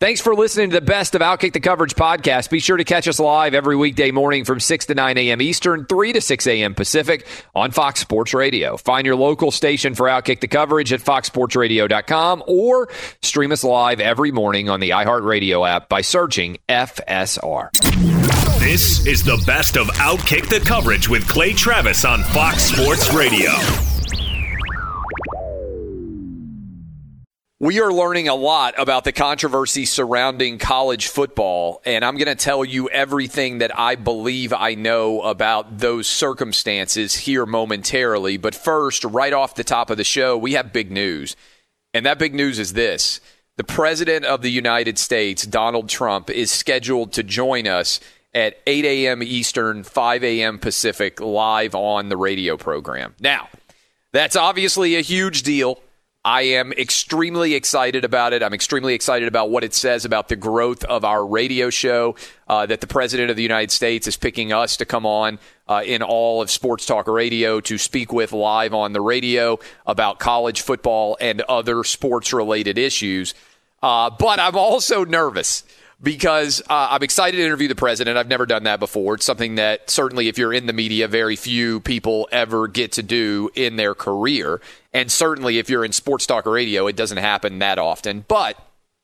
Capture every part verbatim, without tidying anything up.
Thanks for listening to the best of Outkick the Coverage podcast. Be sure to catch us live every weekday morning from six to nine a.m. Eastern, three to six a.m. Pacific on Fox Sports Radio. Find your local station for Outkick the Coverage at fox sports radio dot com or stream us live every morning on the iHeartRadio app by searching F S R. This is the best of Outkick the Coverage with Clay Travis on Fox Sports Radio. We are learning a lot about the controversy surrounding college football, and I'm going to tell you everything that I believe I know about those circumstances here momentarily. But first, right off the top of the show, we have big news. And that big news is this. The President of the United States, Donald Trump, is scheduled to join us at eight a.m. Eastern, five a.m. Pacific, live on the radio program. Now, that's obviously a huge deal. I am extremely excited about it. I'm extremely excited about what it says about the growth of our radio show, uh, that the President of the United States is picking us to come on uh, in all of Sports Talk Radio to speak with live on the radio about college football and other sports-related issues. Uh, but I'm also nervous because uh, I'm excited to interview the president. I've never done that before. It's something that certainly if you're in the media, very few people ever get to do in their career. And certainly if you're in Sports Talk Radio, it doesn't happen that often. But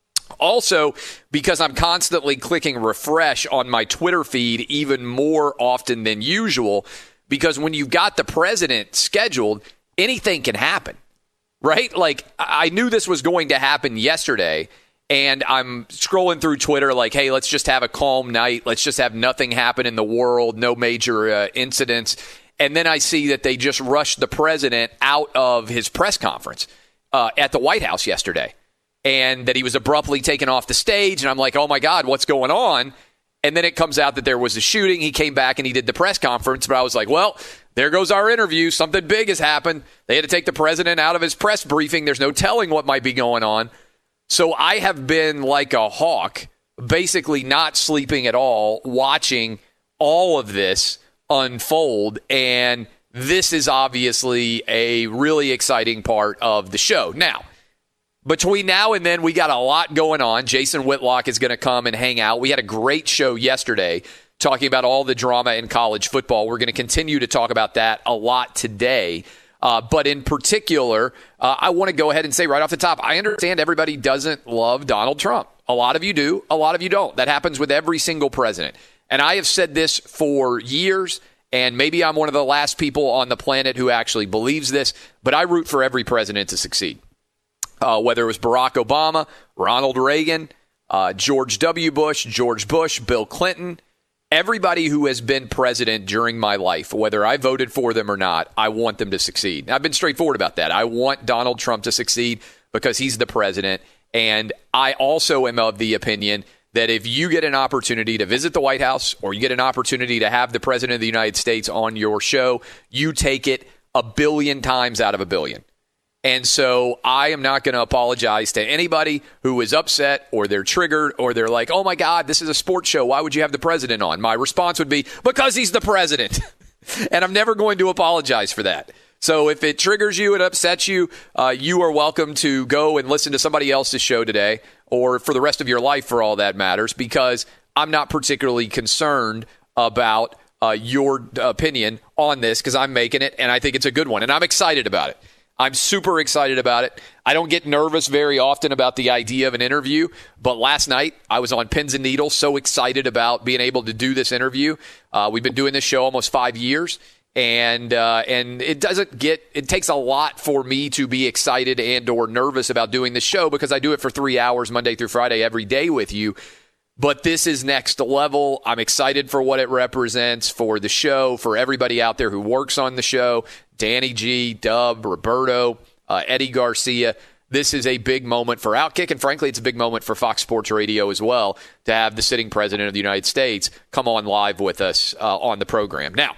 also because I'm constantly clicking refresh on my Twitter feed even more often than usual, because when you've got the president scheduled, anything can happen, right? Like I knew this was going to happen yesterday. And I'm scrolling through Twitter like, hey, let's just have a calm night. Let's just have nothing happen in the world, no major uh, incidents. And then I see that they just rushed the president out of his press conference uh, at the White House yesterday, and that he was abruptly taken off the stage. And I'm like, oh, my God, what's going on? And then it comes out that there was a shooting. He came back and he did the press conference. But I was like, well, there goes our interview. Something big has happened. They had to take the president out of his press briefing. There's no telling what might be going on. So I have been like a hawk, basically not sleeping at all, watching all of this unfold. And this is obviously a really exciting part of the show. Now, between now and then, we got a lot going on. Jason Whitlock is going to come and hang out. We had a great show yesterday talking about all the drama in college football. We're going to continue to talk about that a lot today. Uh, but in particular, uh, I want to go ahead and say right off the top, I understand everybody doesn't love Donald Trump. A lot of you do. A lot of you don't. That happens with every single president. And I have said this for years, and maybe I'm one of the last people on the planet who actually believes this, but I root for every president to succeed. Uh, whether it was Barack Obama, Ronald Reagan, uh, George W. Bush, George Bush, Bill Clinton, everybody who has been president during my life, whether I voted for them or not, I want them to succeed. I've been straightforward about that. I want Donald Trump to succeed because he's the president. And I also am of the opinion that if you get an opportunity to visit the White House or you get an opportunity to have the president of the United States on your show, you take it a billion times out of a billion. And so I am not going to apologize to anybody who is upset or they're triggered or they're like, oh, my God, this is a sports show. Why would you have the president on? My response would be, because he's the president. And I'm never going to apologize for that. So if it triggers you and upsets you, uh, you are welcome to go and listen to somebody else's show today or for the rest of your life, for all that matters, because I'm not particularly concerned about uh, your opinion on this because I'm making it and I think it's a good one. And I'm excited about it. I'm super excited about it. I don't get nervous very often about the idea of an interview, but last night I was on pins and needles, so excited about being able to do this interview. Uh, we've been doing this show almost five years, and uh, and it doesn't get – it takes a lot for me to be excited and or nervous about doing this show because I do it for three hours Monday through Friday every day with you. But this is next level. I'm excited for what it represents for the show, for everybody out there who works on the show, Danny G, Dub, Roberto, uh, Eddie Garcia. This is a big moment for Outkick, and frankly, it's a big moment for Fox Sports Radio as well to have the sitting president of the United States come on live with us uh, on the program. Now,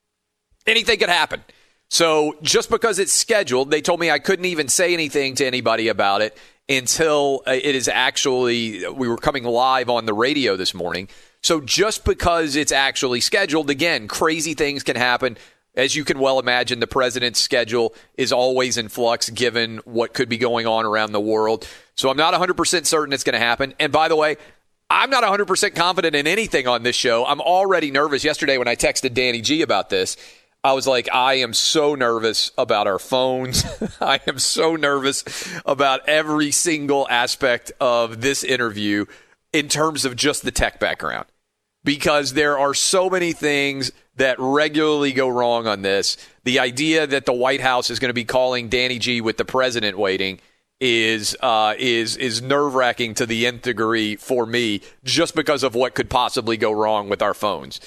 anything could happen. So just because it's scheduled, they told me I couldn't even say anything to anybody about it until it is actually, we were coming live on the radio this morning. So just because it's actually scheduled, again, crazy things can happen. as you can well imagine, the president's schedule is always in flux given what could be going on around the world. So I'm not one hundred percent certain it's going to happen. And by the way, I'm not one hundred percent confident in anything on this show. I'm already nervous. Yesterday when I texted Danny G about this, I was like, I am so nervous about our phones. I am so nervous about every single aspect of this interview in terms of just the tech background, because there are so many things that regularly go wrong on this. The idea that the White House is going to be calling Danny G with the president waiting is uh, is is nerve-wracking to the nth degree for me, just because of what could possibly go wrong with our phones.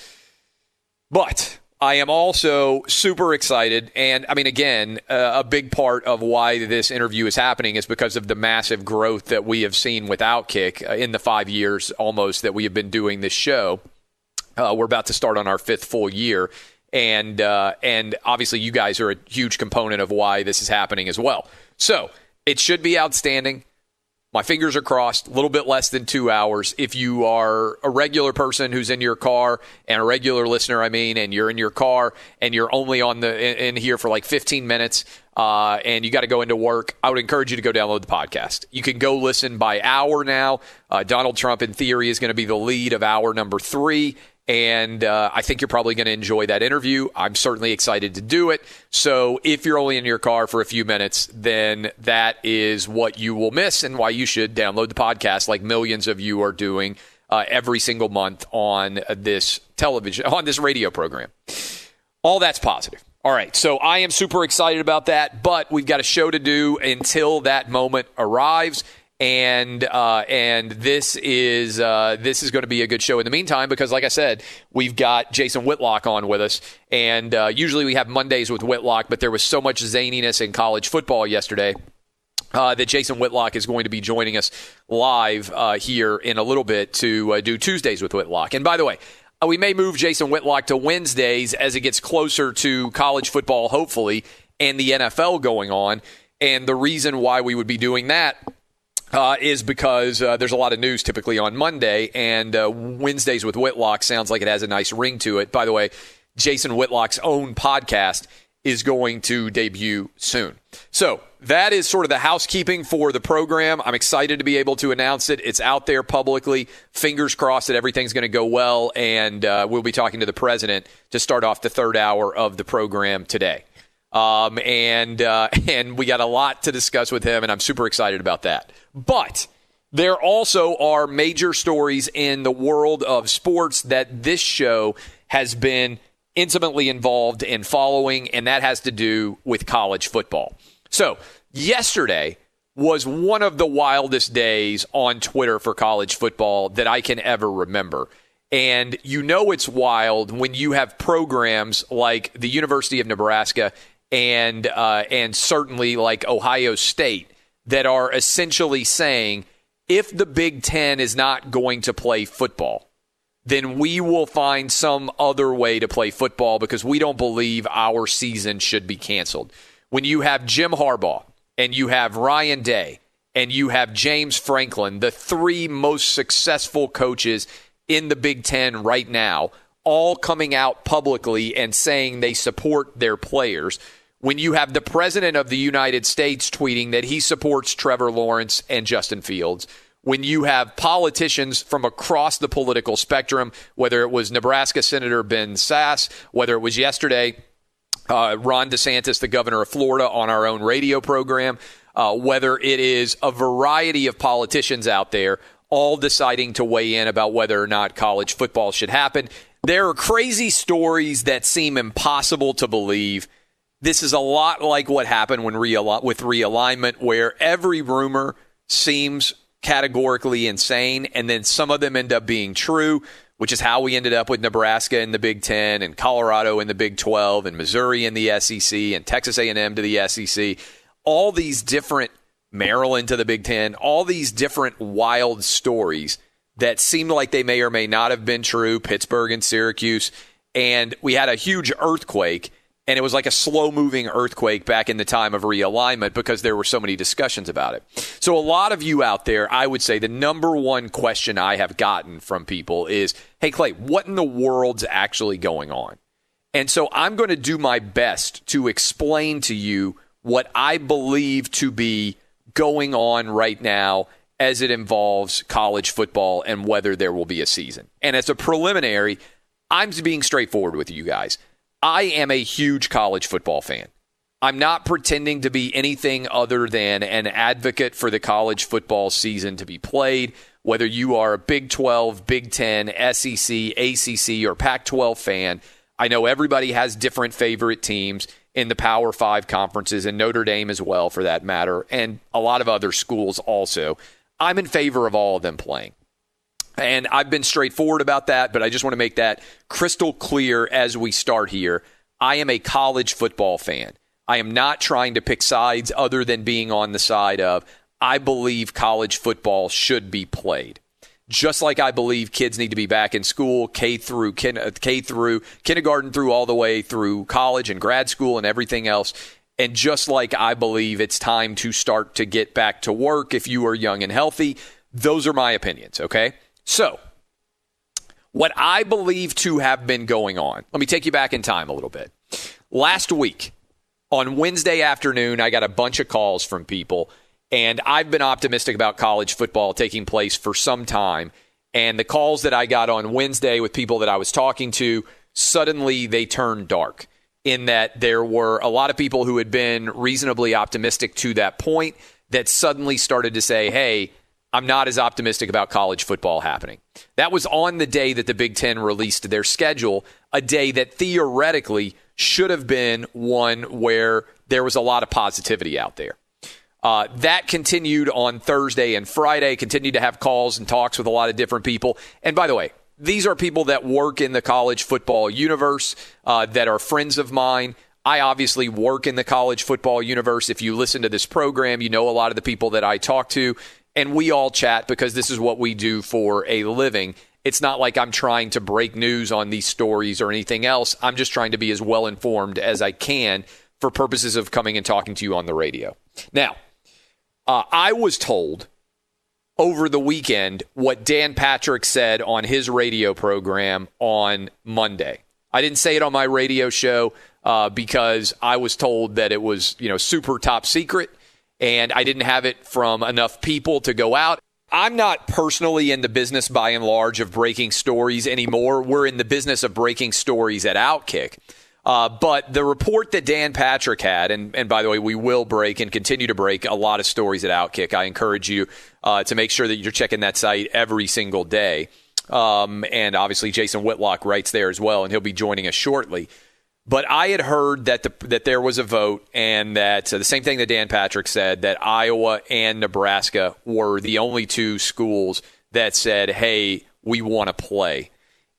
But I am also super excited, and I mean, again, uh, a big part of why this interview is happening is because of the massive growth that we have seen with Outkick uh, in the five years almost that we have been doing this show. Uh, we're about to start on our fifth full year, and uh, and obviously you guys are a huge component of why this is happening as well. So it should be outstanding. My fingers are crossed, a little bit less than two hours. If you are a regular person who's in your car, and a regular listener, I mean, and you're in your car and you're only on the in, in here for like fifteen minutes, uh, and you got to go into work, I would encourage you to go download the podcast. You can go listen by hour now. Uh, Donald Trump, in theory, is going to be the lead of hour number three. And uh, I think you're probably going to enjoy that interview. I'm certainly excited to do it. So if you're only in your car for a few minutes, then that is what you will miss and why you should download the podcast like millions of you are doing uh, every single month on this television, on this radio program. All that's positive. All right, so I am super excited about that, but we've got a show to do until that moment arrives. And uh, and this is uh, this is going to be a good show in the meantime, because, like I said, we've got Jason Whitlock on with us. And uh, usually we have Mondays with Whitlock, but there was so much zaniness in college football yesterday uh, that Jason Whitlock is going to be joining us live uh, here in a little bit to uh, do Tuesdays with Whitlock. And by the way, uh, we may move Jason Whitlock to Wednesdays as it gets closer to college football, hopefully, and the N F L going on. And the reason why we would be doing that Uh, is because uh, there's a lot of news typically on Monday, and uh, Wednesdays with Whitlock sounds like it has a nice ring to it. By the way, Jason Whitlock's own podcast is going to debut soon. So that is sort of the housekeeping for the program. I'm excited to be able to announce it. It's out there publicly. Fingers crossed that everything's going to go well, and uh, we'll be talking to the president to start off the third hour of the program today. Um, and uh, and we got a lot to discuss with him, and I'm super excited about that. But there also are major stories in the world of sports that this show has been intimately involved in following, and that has to do with college football. So yesterday was one of the wildest days on Twitter for college football that I can ever remember. And you know it's wild when you have programs like the University of Nebraska and uh, and certainly like Ohio State that are essentially saying, if the Big Ten is not going to play football, then we will find some other way to play football because we don't believe our season should be canceled. When you have Jim Harbaugh and you have Ryan Day and you have James Franklin, the three most successful coaches in the Big Ten right now, all coming out publicly and saying they support their players, when you have the President of the United States tweeting that he supports Trevor Lawrence and Justin Fields, when you have politicians from across the political spectrum, whether it was Nebraska Senator Ben Sasse, whether it was yesterday uh, Ron DeSantis, the governor of Florida, on our own radio program, uh, whether it is a variety of politicians out there all deciding to weigh in about whether or not college football should happen. There are crazy stories that seem impossible to believe. This is a lot like what happened when real- with realignment, where every rumor seems categorically insane, and then some of them end up being true, which is how we ended up with Nebraska in the Big Ten and Colorado in the Big twelve and Missouri in the S E C and Texas A and M to the S E C. All these different, Maryland to the Big Ten, all these different wild stories that seemed like they may or may not have been true, Pittsburgh and Syracuse, and we had a huge earthquake. And it was like a slow-moving earthquake back in the time of realignment because there were so many discussions about it. So a lot of you out there, I would say the number one question I have gotten from people is, hey, Clay, what in the world's actually going on? And so I'm going to do my best to explain to you what I believe to be going on right now as it involves college football and whether there will be a season. And as a preliminary, I'm being straightforward with you guys. I am a huge college football fan. I'm not pretending to be anything other than an advocate for the college football season to be played, whether you are a Big twelve, Big ten, S E C, A C C, or Pac twelve fan. I know everybody has different favorite teams in the Power Five conferences, and Notre Dame as well, for that matter, and a lot of other schools also. I'm in favor of all of them playing. And I've been straightforward about that, but I just want to make that crystal clear as we start here. I am a college football fan. I am not trying to pick sides other than being on the side of, I believe college football should be played. Just like I believe kids need to be back in school, K through K through kindergarten through all the way through college and grad school and everything else. And just like I believe it's time to start to get back to work if you are young and healthy, those are my opinions, okay? So, what I believe to have been going on, let me take you back in time a little bit. Last week, on Wednesday afternoon, I got a bunch of calls from people, and I've been optimistic about college football taking place for some time. And the calls that I got on Wednesday with people that I was talking to, suddenly they turned dark, in that there were a lot of people who had been reasonably optimistic to that point that suddenly started to say, hey, I'm not as optimistic about college football happening. That was on the day that the Big Ten released their schedule, a day that theoretically should have been one where there was a lot of positivity out there. Uh, that continued on Thursday and Friday, continued to have calls and talks with a lot of different people. And by the way, these are people that work in the college football universe, uh, that are friends of mine. I obviously work in the college football universe. If you listen to this program, you know a lot of the people that I talk to, and we all chat because this is what we do for a living. It's not like I'm trying to break news on these stories or anything else. I'm just trying to be as well informed as I can for purposes of coming and talking to you on the radio. Now, uh, I was told over the weekend what Dan Patrick said on his radio program on Monday. I didn't say it on my radio show uh, because I was told that it was, you know, super top secret, and I didn't have it from enough people to go out. I'm not personally in the business, by and large, of breaking stories anymore. We're in the business of breaking stories at Outkick. Uh, but the report that Dan Patrick had, and, and by the way, we will break and continue to break a lot of stories at Outkick. I encourage you uh, to make sure that you're checking that site every single day. Um, and obviously, Jason Whitlock writes there as well, and he'll be joining us shortly. But I had heard that the, that there was a vote, and that uh, the same thing that Dan Patrick said, that Iowa and Nebraska were the only two schools that said, hey, we want to play.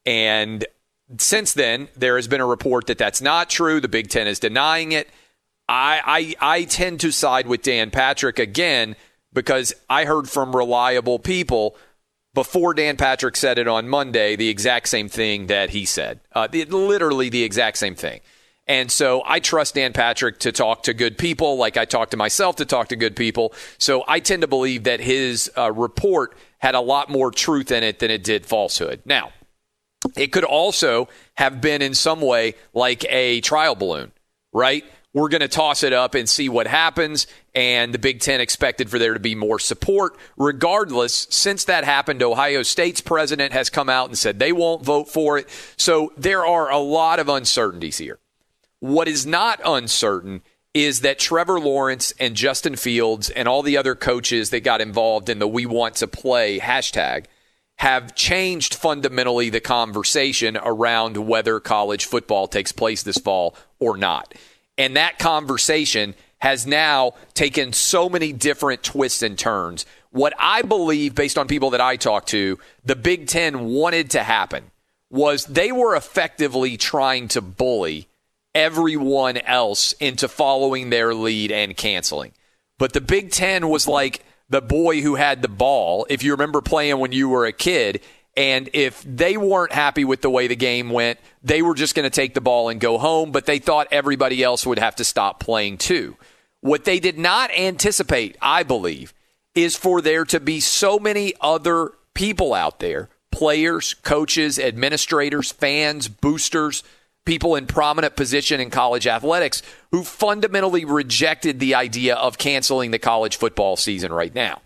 And since then, there has been a report that that's not true. The Big Ten is denying it. I, I, I tend to side with Dan Patrick again because I heard from reliable people before Dan Patrick said it on Monday, the exact same thing that he said. Uh, the, literally the exact same thing. And so I trust Dan Patrick to talk to good people like I talk to myself to talk to good people. So I tend to believe that his uh, report had a lot more truth in it than it did falsehood. Now, it could also have been in some way like a trial balloon, right? We're going to toss it up and see what happens, and the Big Ten expected for there to be more support. Regardless, since that happened, Ohio State's president has come out and said they won't vote for it. So there are a lot of uncertainties here. What is not uncertain is that Trevor Lawrence and Justin Fields and all the other coaches that got involved in the We Want to Play hashtag have changed fundamentally the conversation around whether college football takes place this fall or not. And that conversation has now taken so many different twists and turns. What I believe, based on people that I talked to, the Big Ten wanted to happen was they were effectively trying to bully everyone else into following their lead and canceling. But the Big Ten was like the boy who had the ball, if you remember playing when you were a kid, and if they weren't happy with the way the game went, they were just going to take the ball and go home, but they thought everybody else would have to stop playing too. What they did not anticipate, I believe, is for there to be so many other people out there, players, coaches, administrators, fans, boosters, people in prominent position in college athletics who fundamentally rejected the idea of canceling the college football season right now.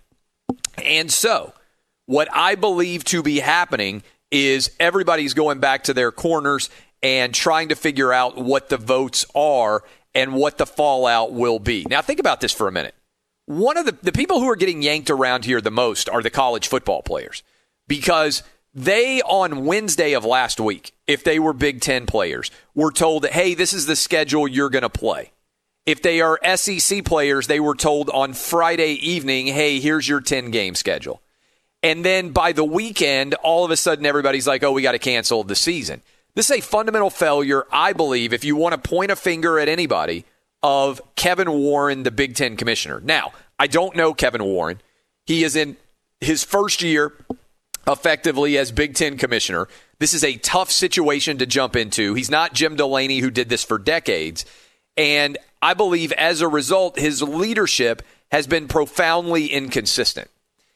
And so what I believe to be happening is everybody's going back to their corners and trying to figure out what the votes are and what the fallout will be. Now, think about this for a minute. One of the, the people who are getting yanked around here the most are the college football players, because they, on Wednesday of last week, if they were Big Ten players, were told that, hey, this is the schedule you're going to play. If they are S E C players, they were told on Friday evening, hey, here's your ten-game schedule. And then by the weekend, all of a sudden, everybody's like, oh, we got to cancel the season. This is a fundamental failure, I believe, if you want to point a finger at anybody, of Kevin Warren, the Big Ten commissioner. Now, I don't know Kevin Warren. He is in his first year effectively as Big Ten commissioner. This is a tough situation to jump into. He's not Jim Delaney, who did this for decades. And I believe as a result, his leadership has been profoundly inconsistent.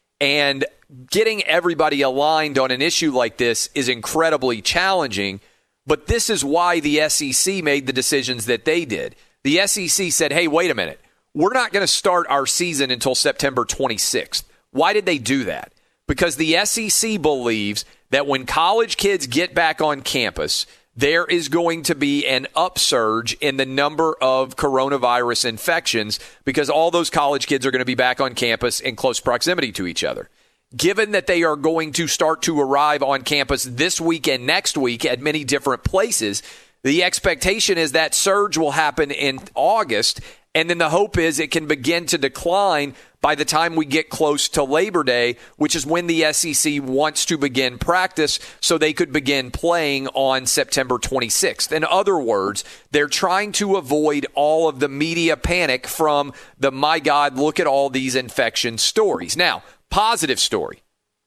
And getting everybody aligned on an issue like this is incredibly challenging. But this is why the S E C made the decisions that they did. The S E C said, hey, wait a minute. We're not going to start our season until September twenty-sixth. Why did they do that? Because the S E C believes that when college kids get back on campus, there is going to be an upsurge in the number of coronavirus infections because all those college kids are going to be back on campus in close proximity to each other. Given that they are going to start to arrive on campus this week and next week at many different places, the expectation is that surge will happen in August, and then the hope is it can begin to decline by the time we get close to Labor Day, which is when the S E C wants to begin practice so they could begin playing on September twenty-sixth. In other words, they're trying to avoid all of the media panic from the, my God, look at all these infection stories. Now, positive story.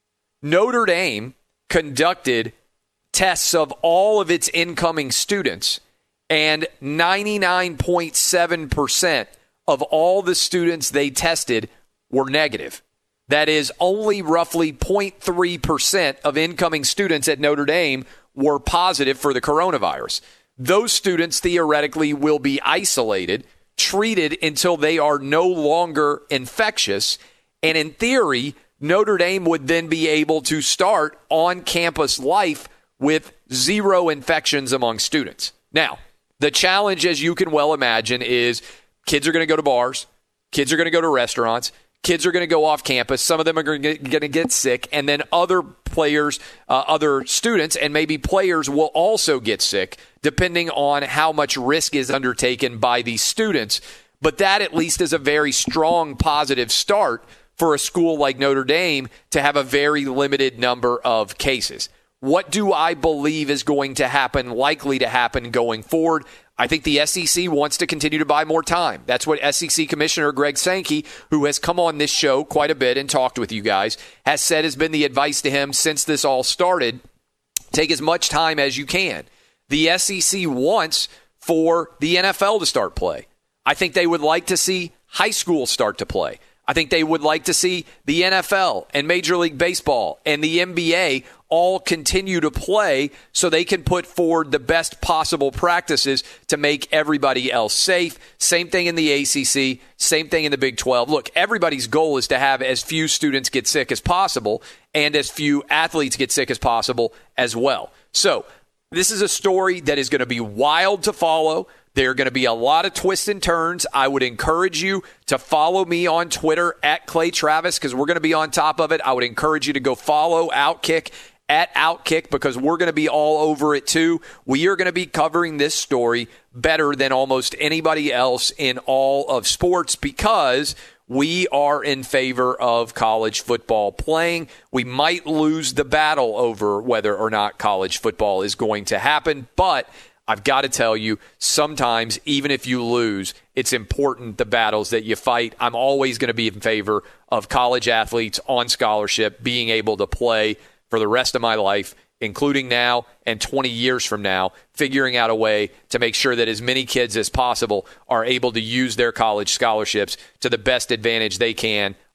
Notre Dame conducted tests of all of its incoming students, and ninety-nine point seven percent of all the students they tested were negative. That is, only roughly zero point three percent of incoming students at Notre Dame were positive for the coronavirus. Those students theoretically will be isolated, treated until they are no longer infectious, and in theory, Notre Dame would then be able to start on-campus life with zero infections among students. Now, the challenge, as you can well imagine, is kids are going to go to bars, kids are going to go to restaurants, kids are going to go off campus. Some of them are going to get sick, and then other players, uh, other students, and maybe players will also get sick, depending on how much risk is undertaken by these students. But that at least is a very strong positive start for a school like Notre Dame to have a very limited number of cases. What do I believe is going to happen, likely to happen going forward? I think the S E C wants to continue to buy more time. That's what S E C Commissioner Greg Sankey, who has come on this show quite a bit and talked with you guys, has said has been the advice to him since this all started. Take as much time as you can. The S E C wants for the N F L to start play. I think they would like to see high school start to play. I think they would like to see the N F L and Major League Baseball and the N B A all continue to play so they can put forward the best possible practices to make everybody else safe. Same thing in the A C C, same thing in the Big twelve. Look, everybody's goal is to have as few students get sick as possible and as few athletes get sick as possible as well. So this is a story that is going to be wild to follow. There are going to be a lot of twists and turns. I would encourage you to follow me on Twitter at Clay Travis because we're going to be on top of it. I would encourage you to go follow Outkick at Outkick because we're going to be all over it too. We are going to be covering this story better than almost anybody else in all of sports because we are in favor of college football playing. We might lose the battle over whether or not college football is going to happen, but I've got to tell you, sometimes, even if you lose, it's important the battles that you fight. I'm always going to be in favor of college athletes on scholarship being able to play for the rest of my life, including now and twenty years from now, figuring out a way to make sure that as many kids as possible are able to use their college scholarships to the best advantage they can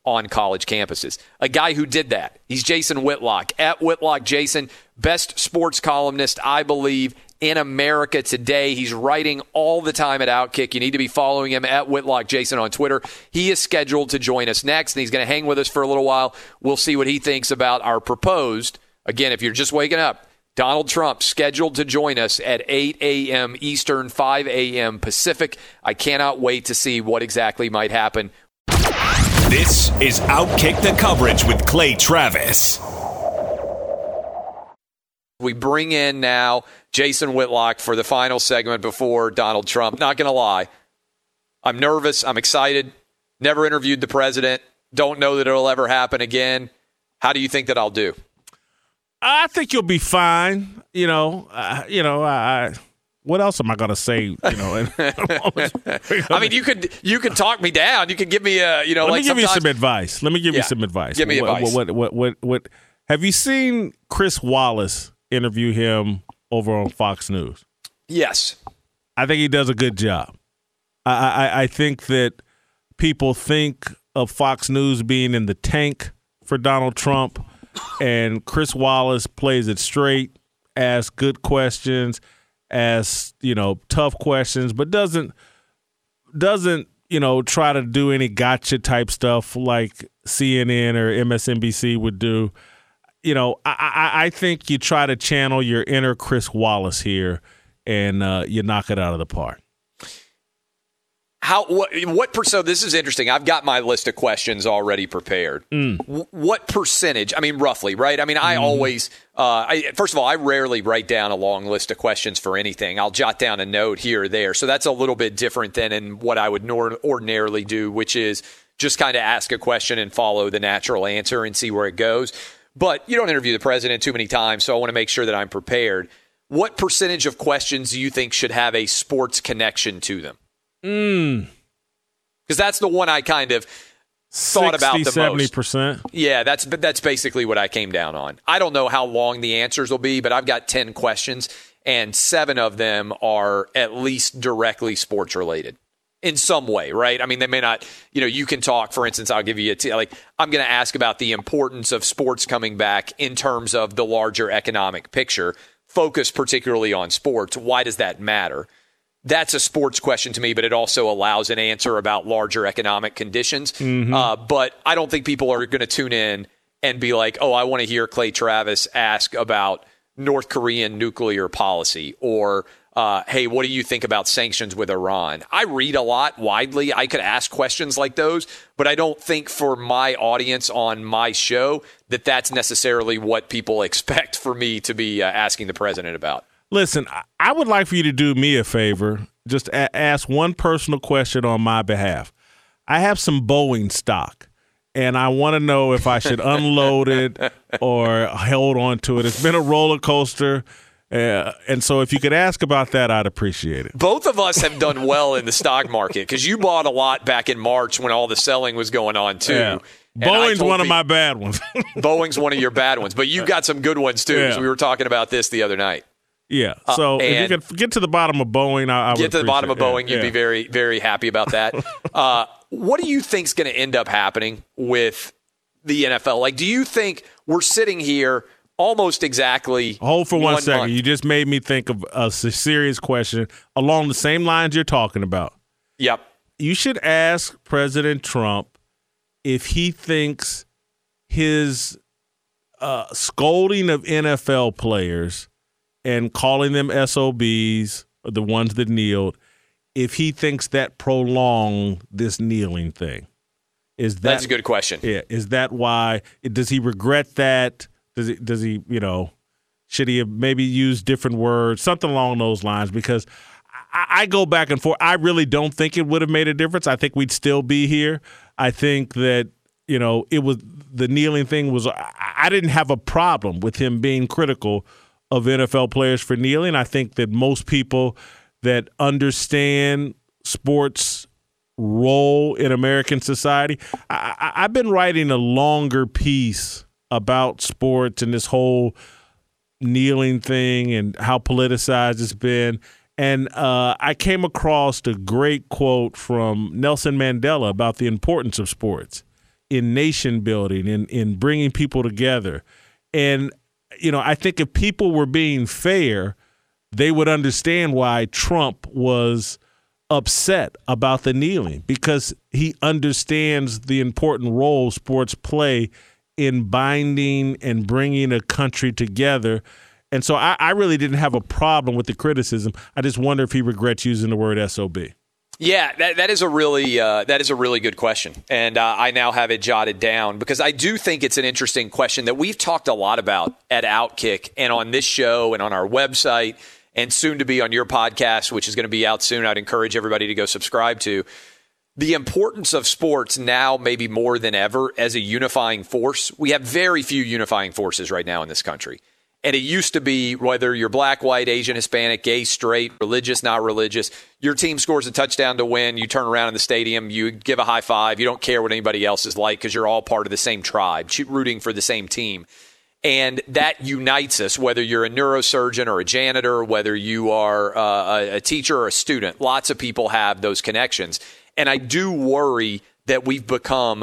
on college campuses. A guy who did that. He's Jason Whitlock. At Whitlock Jason, best sports columnist, I believe, in America today. He's writing all the time at Outkick. You need to be following him at Whitlock Jason on Twitter. He is scheduled to join us next, and he's going to hang with us for a little while. We'll see what he thinks about our proposed, again, if you're just waking up, Donald Trump scheduled to join us at eight a.m. Eastern, five a.m. Pacific. I cannot wait to see what exactly might happen. This is Outkick the Coverage with Clay Travis. We bring in now Jason Whitlock for the final segment before Donald Trump. Not going to lie, I'm nervous. I'm excited. Never interviewed the president. Don't know that it'll ever happen again. How do you think that I'll do? I think you'll be fine. You know, uh, you know, I, what else am I going to say? You know, I mean, you could you could talk me down. You could give me a, you know, let like me give sometimes... you some advice. Let me give yeah. you some advice. Give me what, advice. What, what, what, what, what, have you seen Chris Wallace interview him over on Fox News? Yes. I think he does a good job. I, I, I think that people think of Fox News being in the tank for Donald Trump, and Chris Wallace plays it straight, asks good questions, asks, you know, tough questions, but doesn't doesn't, you know, try to do any gotcha type stuff like C N N or M S N B C would do. You know, I, I, I think you try to channel your inner Chris Wallace here, and uh, you knock it out of the park. How what what per, so this is interesting. I've got my list of questions already prepared. Mm. W- what percentage? I mean, roughly, right? I mean, I Mm-hmm. always, uh, I, first of all, I rarely write down a long list of questions for anything. I'll jot down a note here or there. So that's a little bit different than in what I would nor- ordinarily do, which is just kind of ask a question and follow the natural answer and see where it goes. But you don't interview the president too many times, so I want to make sure that I'm prepared. What percentage of questions do you think should have a sports connection to them? Mm. Because that's the one I kind of thought about the most. seventy percent. Yeah, that's that's basically what I came down on. I don't know how long the answers will be, but I've got ten questions, and seven of them are at least directly sports related in some way, right? I mean, they may not, you know, you can talk, for instance, I'll give you a, t- like, I'm going to ask about the importance of sports coming back in terms of the larger economic picture, focus particularly on sports. Why does that matter? That's a sports question to me, but it also allows an answer about larger economic conditions. Mm-hmm. Uh, but I don't think people are going to tune in and be like, oh, I want to hear Clay Travis ask about North Korean nuclear policy, or, uh, hey, what do you think about sanctions with Iran? I read a lot widely. I could ask questions like those, but I don't think for my audience on my show that that's necessarily what people expect for me to be uh, asking the president about. Listen, I would like for you to do me a favor. Just a- ask one personal question on my behalf. I have some Boeing stock, and I want to know if I should unload it or hold on to it. It's been a roller coaster, uh, and so if you could ask about that, I'd appreciate it. Both of us have done well in the stock market because you bought a lot back in March when all the selling was going on, too. Yeah. Boeing's one of my bad ones. Boeing's one of your bad ones, but you've got some good ones, too, because Yeah. we were talking about this the other night. Yeah. So uh, if you could get to the bottom of Boeing, I, I would get to the bottom of Boeing. Yeah, You'd yeah. be very, very happy about that. uh, what do you think's going to end up happening with the N F L? Like, do you think we're sitting here almost exactly? Hold for one, one second. month? You just made me think of a serious question along the same lines you're talking about. Yep. You should ask President Trump if he thinks his uh, scolding of N F L players and calling them S O Bs, or the ones that kneeled, if he thinks that prolonged this kneeling thing. Is that, That's a good question. Yeah. Is that why? Does he regret that? Does he, does he, you know, should he have maybe used different words, something along those lines? Because I, I go back and forth. I really don't think it would have made a difference. I think we'd still be here. I think that, you know, it was the kneeling thing was, I, I didn't have a problem with him being critical of N F L players for kneeling. I think that most people that understand sports' role in American society, I, I, I've been writing a longer piece about sports and this whole kneeling thing and how politicized it's been. And uh, I came across a great quote from Nelson Mandela about the importance of sports. in nation building, in, in bringing people together. And, you know, I think if people were being fair, they would understand why Trump was upset about the kneeling, because he understands the important role sports play in binding and bringing a country together. And so I, I really didn't have a problem with the criticism. I just wonder if he regrets using the word S O B. Yeah, that, that is a really uh, that is a really good question, and uh, I now have it jotted down because I do think it's an interesting question that we've talked a lot about at Outkick and on this show and on our website and soon to be on your podcast, which is going to be out soon. I'd encourage everybody to go subscribe to. The importance of sports now, maybe more than ever, as a unifying force. We have very few unifying forces right now in this country. And it used to be whether you're black, white, Asian, Hispanic, gay, straight, religious, not religious, your team scores a touchdown to win, you turn around in the stadium, you give a high five, you don't care what anybody else is like because you're all part of the same tribe, rooting for the same team. And that unites us, whether you're a neurosurgeon or a janitor, whether you are uh, a teacher or a student. Lots of people have those connections. And I do worry that we've become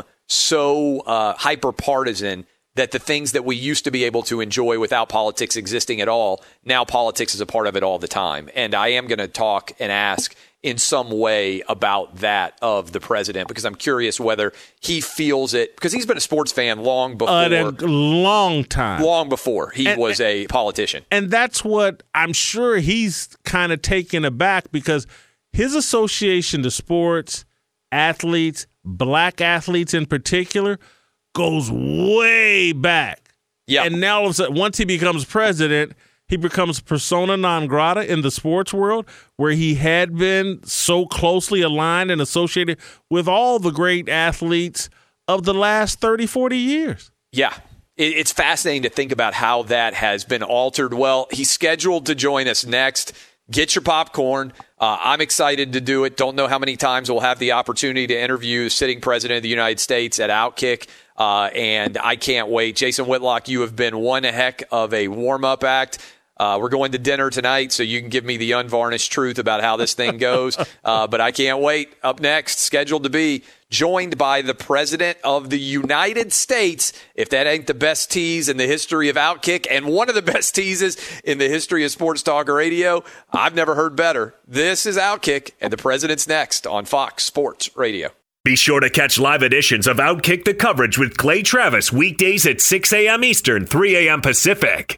so uh, hyper-partisan that the things that we used to be able to enjoy without politics existing at all, now politics is a part of it all the time. And I am going to talk and ask in some way about that of the president, because I'm curious whether he feels it, because he's been a sports fan long before. Uh, a long time. Long before he and, was a politician. And that's what I'm sure he's kind of taken aback, because his association to sports, athletes, black athletes in particular, goes way back. Yeah. And now all of a sudden, once he becomes president, he becomes persona non grata in the sports world, where he had been so closely aligned and associated with all the great athletes of the last thirty, forty years. Yeah. It's fascinating to think about how that has been altered. Well, he's scheduled to join us next. Get your popcorn. Uh, I'm excited to do it. Don't know how many times we'll have the opportunity to interview sitting president of the United States at Outkick. Uh, and I can't wait. Jason Whitlock, you have been one heck of a warm-up act. Uh, we're going to dinner tonight, so you can give me the unvarnished truth about how this thing goes. Uh, but I can't wait. Up next, scheduled to be joined by the President of the United States, if that ain't the best tease in the history of Outkick and one of the best teases in the history of Sports Talk Radio. I've never heard better. This is Outkick, and the President's next on Fox Sports Radio. Be sure to catch live editions of Outkick the Coverage with Clay Travis weekdays at six a.m. Eastern, three a.m. Pacific.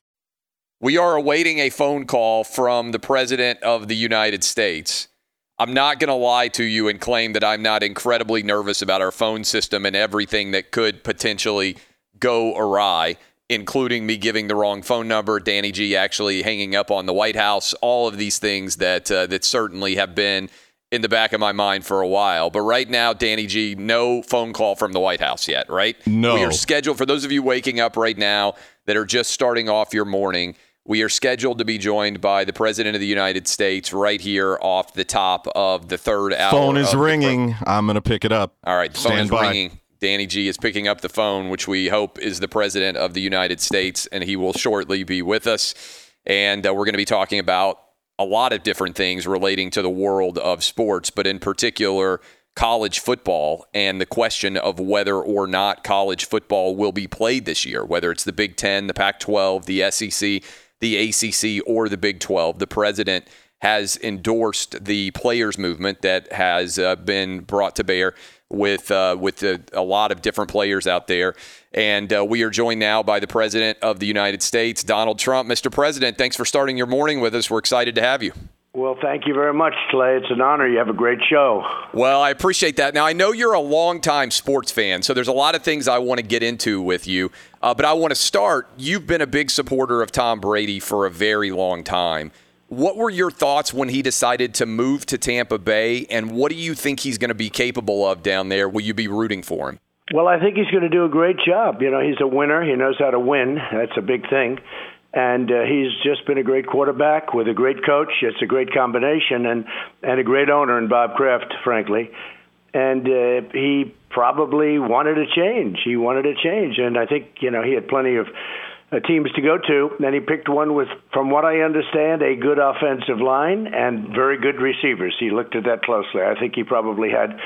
We are awaiting a phone call from the President of the United States. I'm not going to lie to you and claim that I'm not incredibly nervous about our phone system and everything that could potentially go awry, including me giving the wrong phone number, Danny G actually hanging up on the White House, all of these things that uh, that certainly have been in the back of my mind for a while. But right now, Danny G, no phone call from the White House yet, right? No. We are scheduled, for those of you waking up right now that are just starting off your morning, we are scheduled to be joined by the President of the United States right here off the top of the third hour. Phone is ringing. Pro- I'm going to pick it up. All right, the phone Stand is by. ringing. Danny G is picking up the phone, which we hope is the President of the United States, and he will shortly be with us. And uh, we're going to be talking about a lot of different things relating to the world of sports, but in particular, college football and the question of whether or not college football will be played this year, whether it's the Big Ten, the Pac twelve, the S E C, the A C C, or the Big twelve. The president has endorsed the players movement that has uh, been brought to bear with uh, with a, a lot of different players out there. And uh, we are joined now by the President of the United States, Donald Trump. Mister President, thanks for starting your morning with us. We're excited to have you. Well, thank you very much, Clay. It's an honor. You have a great show. Well, I appreciate that. Now, I know you're a longtime sports fan, so there's a lot of things I want to get into with you. Uh, but I want to start. You've been a big supporter of Tom Brady for a very long time. What were your thoughts when he decided to move to Tampa Bay, and what do you think he's going to be capable of down there? Will you be rooting for him? Well, I think he's going to do a great job. You know, he's a winner. He knows how to win. That's a big thing. And uh, he's just been a great quarterback with a great coach. It's a great combination, and, and a great owner in Bob Kraft, frankly. And uh, he probably wanted a change. He wanted a change. And I think, you know, he had plenty of uh, teams to go to. And he picked one with, from what I understand, a good offensive line and very good receivers. He looked at that closely. I think he probably had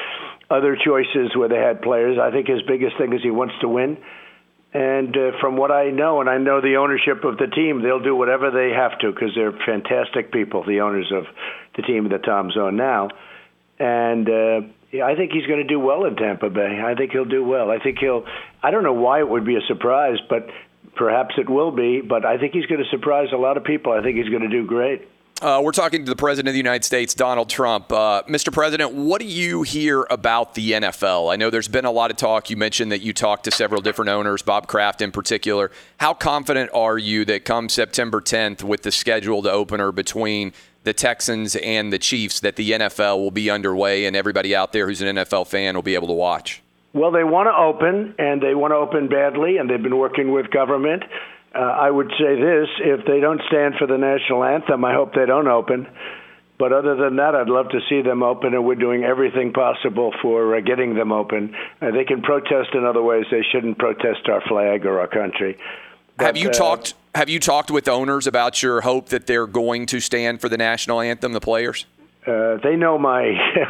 other choices where they had players. I think his biggest thing is he wants to win. And uh, from what I know, and I know the ownership of the team, they'll do whatever they have to because they're fantastic people, the owners of the team that Tom's on now. And uh, yeah, I think he's going to do well in Tampa Bay. I think he'll do well. I think he'll – I don't know why it would be a surprise, but perhaps it will be. But I think he's going to surprise a lot of people. I think he's going to do great. Uh, we're talking to the President of the United States, Donald Trump. Uh, Mister President, what do you hear about the N F L? I know there's been a lot of talk. You mentioned that you talked to several different owners, Bob Kraft in particular. How confident are you that come September tenth with the scheduled opener between the Texans and the Chiefs that the N F L will be underway and everybody out there who's an N F L fan will be able to watch? Well, they want to open, and they want to open badly, and they've been working with government. Uh, I would say this, if they don't stand for the national anthem, I hope they don't open. But other than that, I'd love to see them open, and we're doing everything possible for uh, getting them open. Uh, they can protest in other ways. They shouldn't protest our flag or our country. But, have you uh, talked Have you talked with owners about your hope that they're going to stand for the national anthem, the players? Uh, they know my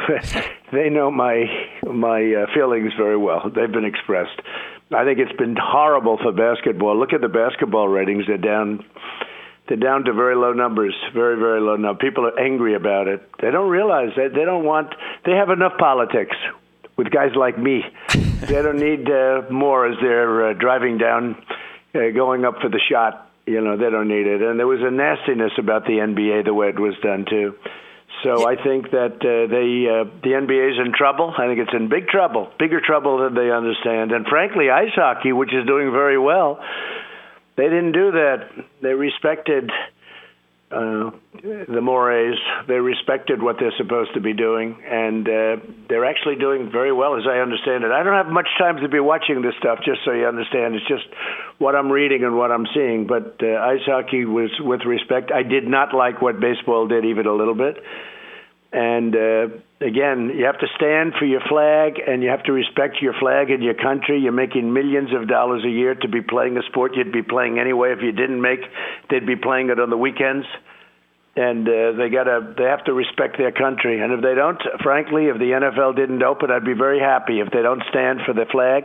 they know my my uh, feelings very well. They've been expressed. I think it's been horrible for basketball. Look at the basketball ratings; they're down. They're down to very low numbers, very very low numbers. People are angry about it. They don't realize that they don't want. They have enough politics with guys like me. They don't need uh, more as they're uh, driving down, uh, going up for the shot. You know, they don't need it. And there was a nastiness about the N B A the way it was done too. So I think that uh, they, uh, the N B A is in trouble. I think it's in big trouble, bigger trouble than they understand. And frankly, ice hockey, which is doing very well, they didn't do that. They respected uh, the mores. They respected what they're supposed to be doing. And uh, they're actually doing very well, as I understand it. I don't have much time to be watching this stuff, just so you understand. It's just what I'm reading and what I'm seeing. But uh, ice hockey was with respect. I did not like what baseball did even a little bit. And, uh, again, you have to stand for your flag, and you have to respect your flag and your country. You're making millions of dollars a year to be playing a sport you'd be playing anyway. If you didn't make, they'd be playing it on the weekends. And uh, they gotta, they have to respect their country. And if they don't, frankly, if the N F L didn't open, I'd be very happy. If they don't stand for the flag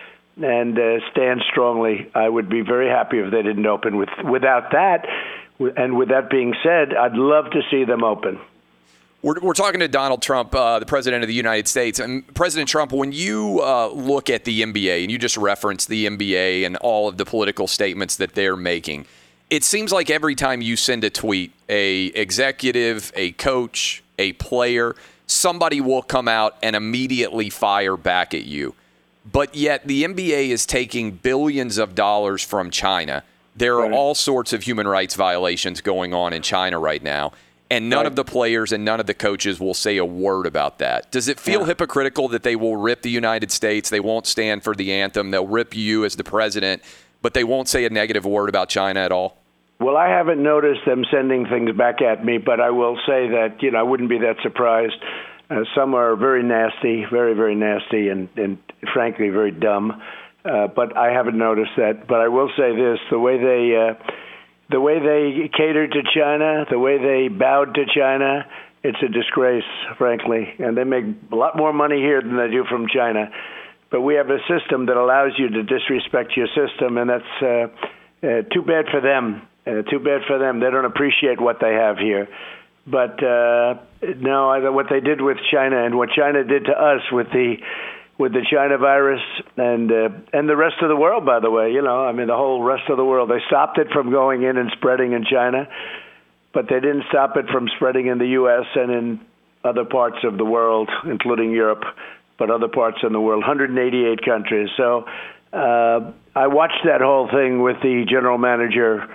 and uh, stand strongly, I would be very happy if they didn't open. With, without that, and with that being said, I'd love to see them open. We're, we're talking to Donald Trump, uh, the President of the United States. And President Trump, when you uh, look at the N B A, and you just referenced the N B A and all of the political statements that they're making, it seems like every time you send a tweet, a executive, a coach, a player, somebody will come out and immediately fire back at you. But yet the N B A is taking billions of dollars from China. There are right. all sorts of human rights violations going on in China right now. And none right. of the players and none of the coaches will say a word about that. Does it feel yeah. hypocritical that they will rip the United States, they won't stand for the anthem, they'll rip you as the president, but they won't say a negative word about China at all? Well, I haven't noticed them sending things back at me, but I will say that, you know, I wouldn't be that surprised. Uh, some are very nasty, very, very nasty, and, and frankly, very dumb. Uh, but I haven't noticed that. But I will say this, the way they... Uh, The way they catered to China, the way they bowed to China, it's a disgrace, frankly. And they make a lot more money here than they do from China. But we have a system that allows you to disrespect your system, and that's uh, uh, too bad for them. Uh, too bad for them. They don't appreciate what they have here. But uh, no, I, what they did with China and what China did to us with the with the China virus and uh, and the rest of the world, by the way, you know, I mean, the whole rest of the world. They stopped it from going in and spreading in China, but they didn't stop it from spreading in the U S and in other parts of the world, including Europe, but other parts in the world, one hundred eighty-eight countries. So uh, I watched that whole thing with the general manager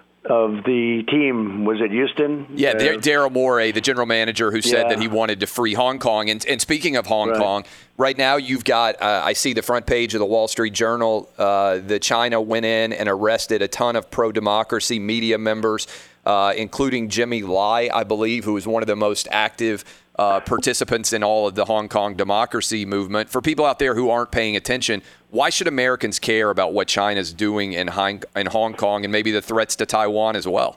of the team. Was it Houston? Yeah, uh, Daryl Morey, the general manager, who said yeah. that he wanted to free Hong Kong. And, and speaking of Hong right. Kong, right now you've got, uh, I see the front page of the Wall Street Journal, uh, the China went in and arrested a ton of pro-democracy media members, uh, including Jimmy Lai, I believe, who is one of the most active uh, participants in all of the Hong Kong democracy movement. For people out there who aren't paying attention, why should Americans care about what China's doing in Hong, in Hong Kong and maybe the threats to Taiwan as well?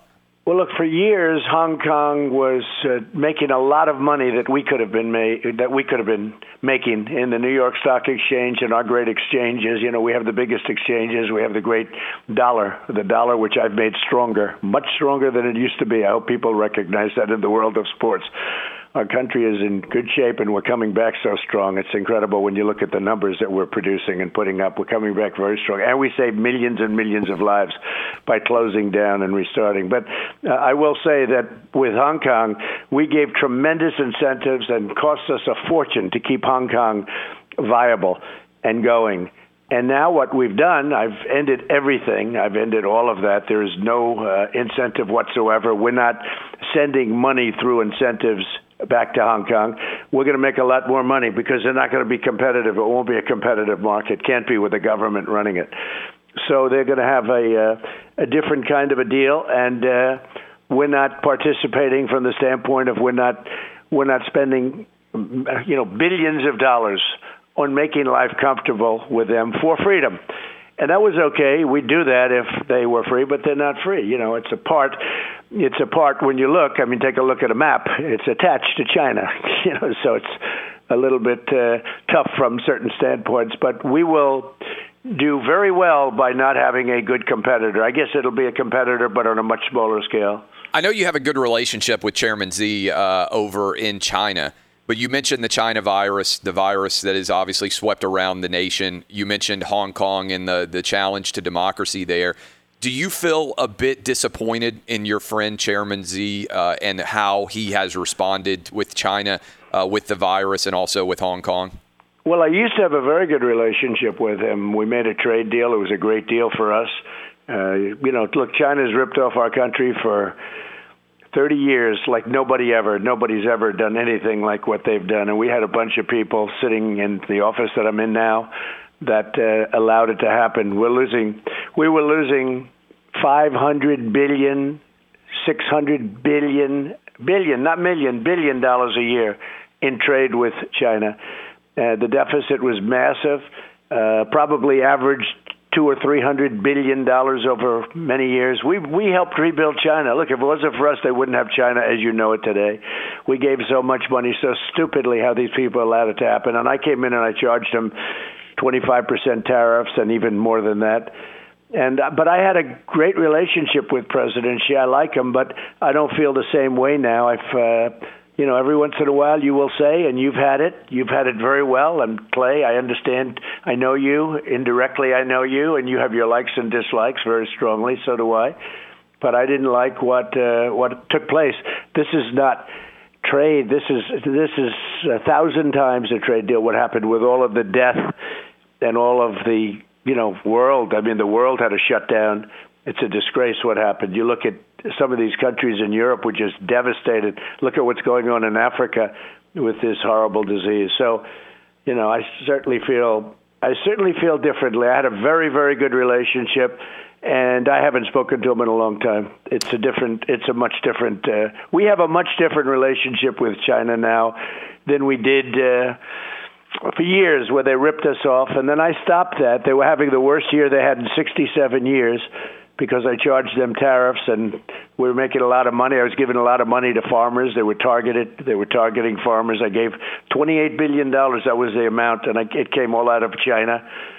Well, look, for years, Hong Kong was uh, making a lot of money that we could have been made, that we could have been making in the New York Stock Exchange and our great exchanges. You know, we have the biggest exchanges. We have the great dollar, the dollar which I've made stronger, much stronger than it used to be. I hope people recognize that in the world of sports. Our country is in good shape, and we're coming back so strong. It's incredible when you look at the numbers that we're producing and putting up. We're coming back very strong. And we saved millions and millions of lives by closing down and restarting. But uh, I will say that with Hong Kong, we gave tremendous incentives and cost us a fortune to keep Hong Kong viable and going. And now what we've done, I've ended everything. I've ended all of that. There is no uh, incentive whatsoever. We're not sending money through incentives back to Hong Kong. We're going to make a lot more money because they're not going to be competitive. It won't be a competitive market. Can't be with the government running it. So they're going to have a, uh, a different kind of a deal, and uh, we're not participating from the standpoint of we're not we're not spending you know billions of dollars on making life comfortable with them for freedom. And that was okay. We'd do that if they were free, but they're not free. You know, it's a part. It's a part when you look. I mean, take a look at a map. It's attached to China. You know, so it's a little bit uh, tough from certain standpoints. But we will do very well by not having a good competitor. I guess it'll be a competitor, but on a much smaller scale. I know you have a good relationship with Chairman Xi uh, over in China. But you mentioned the China virus, the virus that has obviously swept around the nation. You mentioned Hong Kong and the, the challenge to democracy there. Do you feel a bit disappointed in your friend Chairman Xi uh, and how he has responded with China, uh, with the virus, and also with Hong Kong? Well, I used to have a very good relationship with him. We made a trade deal. It was a great deal for us. Uh, you know, look, China's ripped off our country for thirty years like nobody ever. Nobody's ever done anything like what they've done. And we had a bunch of people sitting in the office that I'm in now that uh, allowed it to happen. We're losing, we were losing five hundred billion, six hundred billion, billion, not million, billion dollars a year in trade with China. Uh, the deficit was massive, uh, probably averaged two or three hundred billion dollars over many years. We we helped rebuild China. Look, if it wasn't for us, they wouldn't have China as you know it today. We gave so much money so stupidly. How these people allowed it to happen? And I came in and I charged them twenty-five percent tariffs and even more than that. And but I had a great relationship with President Xi. I like him, but I don't feel the same way now. I've uh, You know, every once in a while you will say, and you've had it, you've had it very well. And Clay, I understand, I know you. Indirectly, I know you, and you have your likes and dislikes very strongly. So do I. But I didn't like what uh, what took place. This is not trade. This is this is a thousand times a trade deal. What happened with all of the death and all of the you know world? I mean, the world had a shutdown. It's a disgrace what happened. You look at some of these countries in Europe were just devastated. Look at what's going on in Africa with this horrible disease. So, you know, I certainly feel I certainly feel differently. I had a very, very good relationship, and I haven't spoken to him in a long time. It's a different. It's a much different. Uh, we have a much different relationship with China now than we did uh, for years, where they ripped us off, and then I stopped that. They were having the worst year they had in sixty-seven years. Because I charged them tariffs and we were making a lot of money. I was giving a lot of money to farmers. They were targeted. They were targeting farmers. I gave twenty-eight billion dollars. That was the amount, and I, it came all out of China.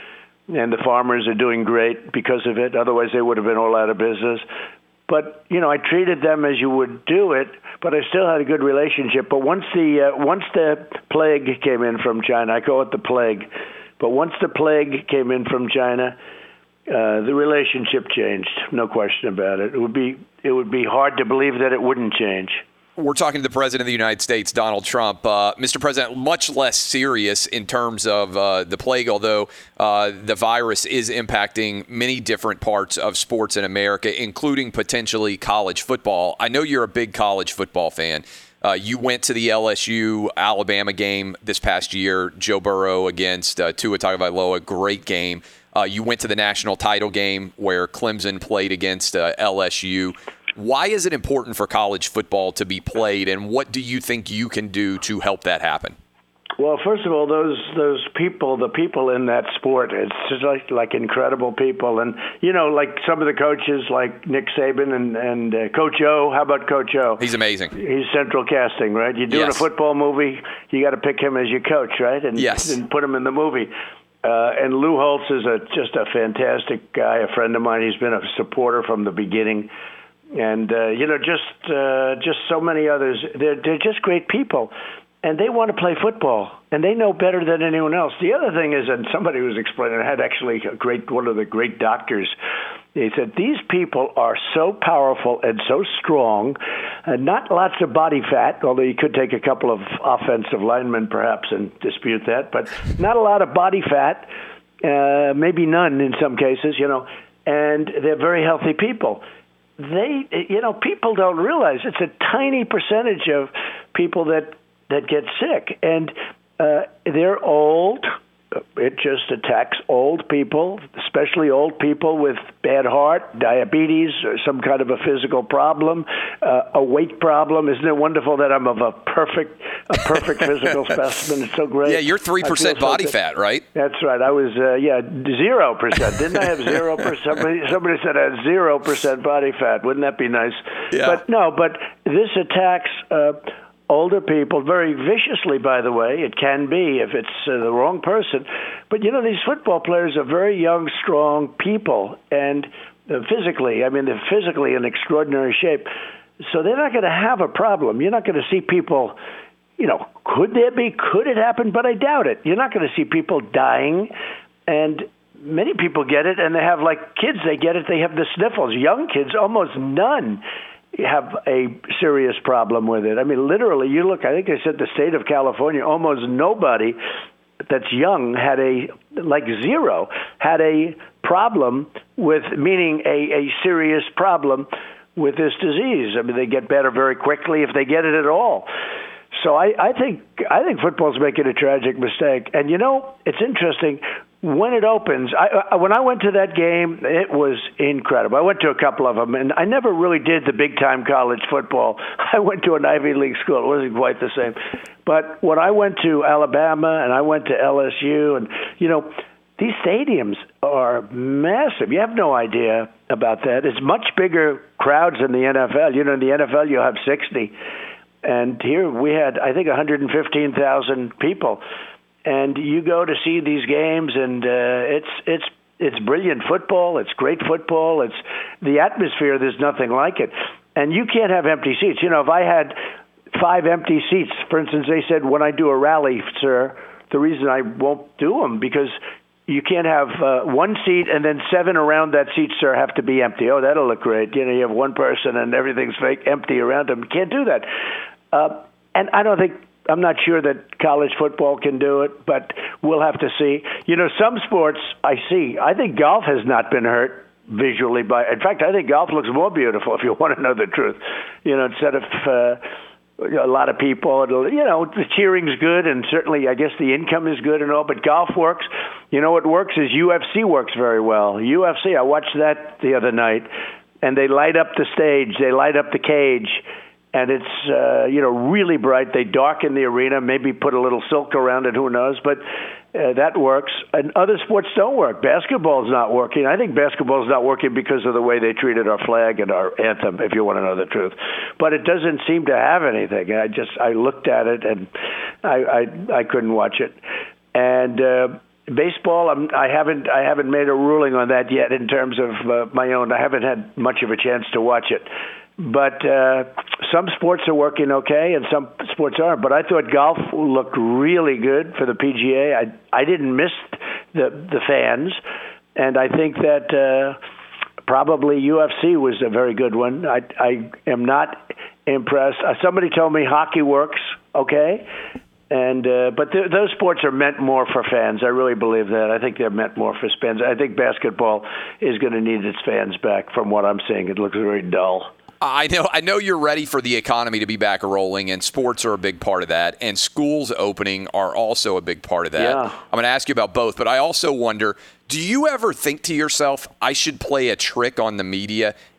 And the farmers are doing great because of it. Otherwise, they would have been all out of business. But, you know, I treated them as you would do it, but I still had a good relationship. But once the uh, once the plague came in from China, I call it the plague, but once the plague came in from China, Uh, the relationship changed, no question about it. It would be it would be hard to believe that it wouldn't change. We're talking to the President of the United States, Donald Trump. Uh, Mister President, much less serious in terms of uh, the plague, although uh, the virus is impacting many different parts of sports in America, including potentially college football. I know you're a big college football fan. Uh, you went to the L S U Alabama game this past year, Joe Burrow against uh, Tua Tagovailoa, great game. Uh, you went to the national title game where Clemson played against uh, L S U. Why is it important for college football to be played, and what do you think you can do to help that happen? Well, first of all, those those people, the people in that sport, it's just like like incredible people, and you know, like some of the coaches, like Nick Saban and and uh, Coach O. How about Coach O? He's amazing. He's central casting, right? You're doing Yes. a football movie, you got to pick him as your coach, right? And, Yes. and put him in the movie. Uh, and Lou Holtz is a just a fantastic guy, a friend of mine. He's been a supporter from the beginning, and uh, you know, just uh, just so many others. They're they're just great people. And they want to play football, and they know better than anyone else. The other thing is, and somebody was explaining, I had actually a great one of the great doctors. He said these people are so powerful and so strong, and not lots of body fat. Although you could take a couple of offensive linemen perhaps and dispute that, but not a lot of body fat, uh, maybe none in some cases. You know, and they're very healthy people. They, you know, people don't realize it's a tiny percentage of people that. that get sick, and uh, they're old. It just attacks old people, especially old people with bad heart, diabetes, or some kind of a physical problem, uh, a weight problem. Isn't it wonderful that I'm of a perfect, a perfect physical specimen? It's so great. Yeah, you're three percent so body good. fat, right? That's right. I was, uh, yeah, zero percent. Didn't I have zero percent? Somebody, somebody said I had zero percent body fat. Wouldn't that be nice? Yeah. But no, but this attacks uh, older people very viciously, by the way. It can be if it's uh, the wrong person. But, you know, these football players are very young, strong people, and uh, physically, I mean, they're physically in extraordinary shape. So they're not going to have a problem. You're not going to see people, you know, could there be, could it happen? But I doubt it. You're not going to see people dying. And many people get it, and they have, like kids, they get it, they have the sniffles. Young kids, almost none have a serious problem with it. I mean, literally, you look, I think I said the state of California, almost nobody that's young had a, like zero, had a problem with, meaning a, a serious problem with this disease. I mean, they get better very quickly if they get it at all. So I, I think I think football's making a tragic mistake. And, you know, it's interesting. When it opens, I, I, when I went to that game, it was incredible. I went to a couple of them, and I never really did the big-time college football. I went to an Ivy League school. It wasn't quite the same. But when I went to Alabama and I went to L S U, and, you know, these stadiums are massive. You have no idea about that. It's much bigger crowds than the N F L. You know, in the N F L, you'll have sixty. And here we had, I think, one hundred fifteen thousand people. And you go to see these games, and uh, it's it's it's brilliant football. It's great football. It's the atmosphere. There's nothing like it. And you can't have empty seats. You know, if I had five empty seats, for instance, they said when I do a rally, sir, the reason I won't do them because you can't have uh, one seat and then seven around that seat, sir, have to be empty. Oh, that'll look great. You know, you have one person and everything's fake empty around them. You can't do that. Uh, and I don't think. I'm not sure that college football can do it, but we'll have to see. You know, some sports I see. I think golf has not been hurt visually by. In fact, I think golf looks more beautiful if you want to know the truth. You know, instead of uh, a lot of people, it'll, you know, the cheering's good, and certainly I guess the income is good and all. But golf works. You know, what works is U F C works very well. U F C. I watched that the other night, and they light up the stage. They light up the cage. And it's, uh, you know, really bright. They darken the arena, maybe put a little silk around it, who knows. But uh, that works. And other sports don't work. Basketball's not working. I think basketball's not working because of the way they treated our flag and our anthem, if you want to know the truth. But it doesn't seem to have anything. I just, I looked at it, and I, I, I couldn't watch it. And uh, baseball, I'm, I haven't, I haven't made a ruling on that yet in terms of uh, my own. I haven't had much of a chance to watch it. But uh, some sports are working okay, and some sports aren't. But I thought golf looked really good for the P G A. I I didn't miss the the fans, and I think that uh, probably U F C was a very good one. I I am not impressed. Uh, somebody told me hockey works okay, and uh, but th- those sports are meant more for fans. I really believe that. I think they're meant more for fans. I think basketball is going to need its fans back. From what I'm seeing, it looks very dull. I know I know you're ready for the economy to be back rolling, and sports are a big part of that, and schools opening are also a big part of that. Yeah. I'm going to ask you about both, but I also wonder, do you ever think to yourself, I should play a trick on the media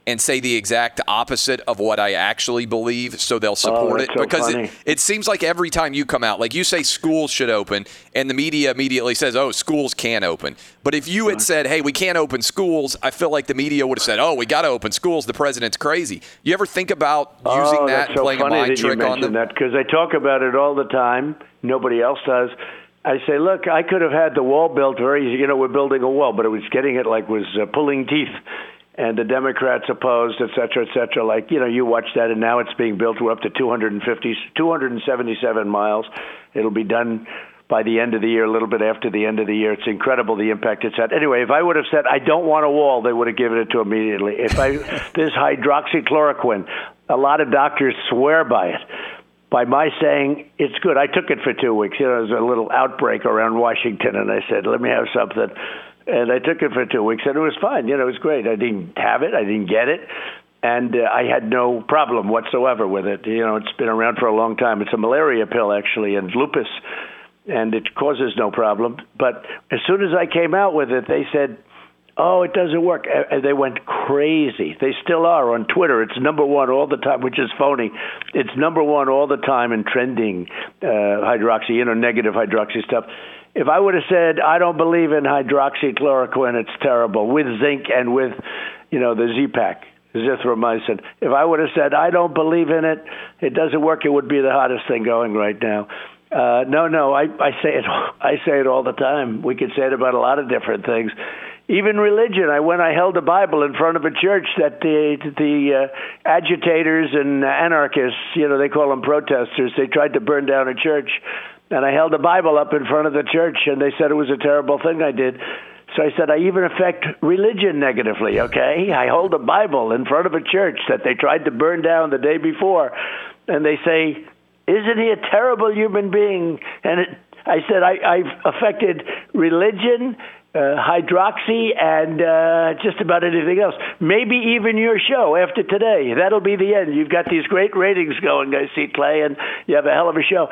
and say the exact opposite of what I actually believe, so they'll support oh, it. So because funny. it, it seems like every time you come out, like you say schools should open, and the media immediately says, oh, schools can't open. But if you had said, hey, we can't open schools, I feel like the media would have said, oh, we got to open schools. The president's crazy. You ever think about using oh, that, that's so playing a funny mind that trick you on them? that, because I talk about it all the time. Nobody else does. I say, look, I could have had the wall built very easy. You know, we're building a wall, but it was getting it like was uh, pulling teeth. And the Democrats opposed, et cetera, et cetera. Like, you know, you watch that, and now it's being built. We're up to two hundred fifty, two hundred seventy-seven miles. It'll be done by the end of the year, a little bit after the end of the year. It's incredible the impact it's had. Anyway, if I would have said, I don't want a wall, they would have given it to immediately. If I, this hydroxychloroquine, a lot of doctors swear by it. By my saying it's good, I took it for two weeks. You know, there was a little outbreak around Washington, and I said, let me have something. And I took it for two weeks, and it was fine. You know, it was great. I didn't have it. I didn't get it. And uh, I had no problem whatsoever with it. You know, it's been around for a long time. It's a malaria pill, actually, and lupus, and it causes no problem. But as soon as I came out with it, they said, oh, it doesn't work. And they went crazy. They still are on Twitter. It's number one all the time, which is phony. It's number one all the time in trending uh, hydroxy, you know, negative hydroxy stuff. If I would have said, I don't believe in hydroxychloroquine, it's terrible, with zinc and with, you know, the Z-Pak, zithromycin. If I would have said, I don't believe in it, it doesn't work, it would be the hottest thing going right now. Uh, no, no, I, I say it I say it all the time. We could say it about a lot of different things. Even religion. I went, I held a Bible in front of a church that the the uh, agitators and anarchists, you know, they call them protesters, they tried to burn down a church. And I held a Bible up in front of the church, and they said it was a terrible thing I did. So I said, I even affect religion negatively, okay? I hold a Bible in front of a church that they tried to burn down the day before. And they say, isn't he a terrible human being? And it, I said, I, I've affected religion, uh, hydroxy, and uh, just about anything else. Maybe even your show after today. That'll be the end. You've got these great ratings going, I see, Clay, and you have a hell of a show.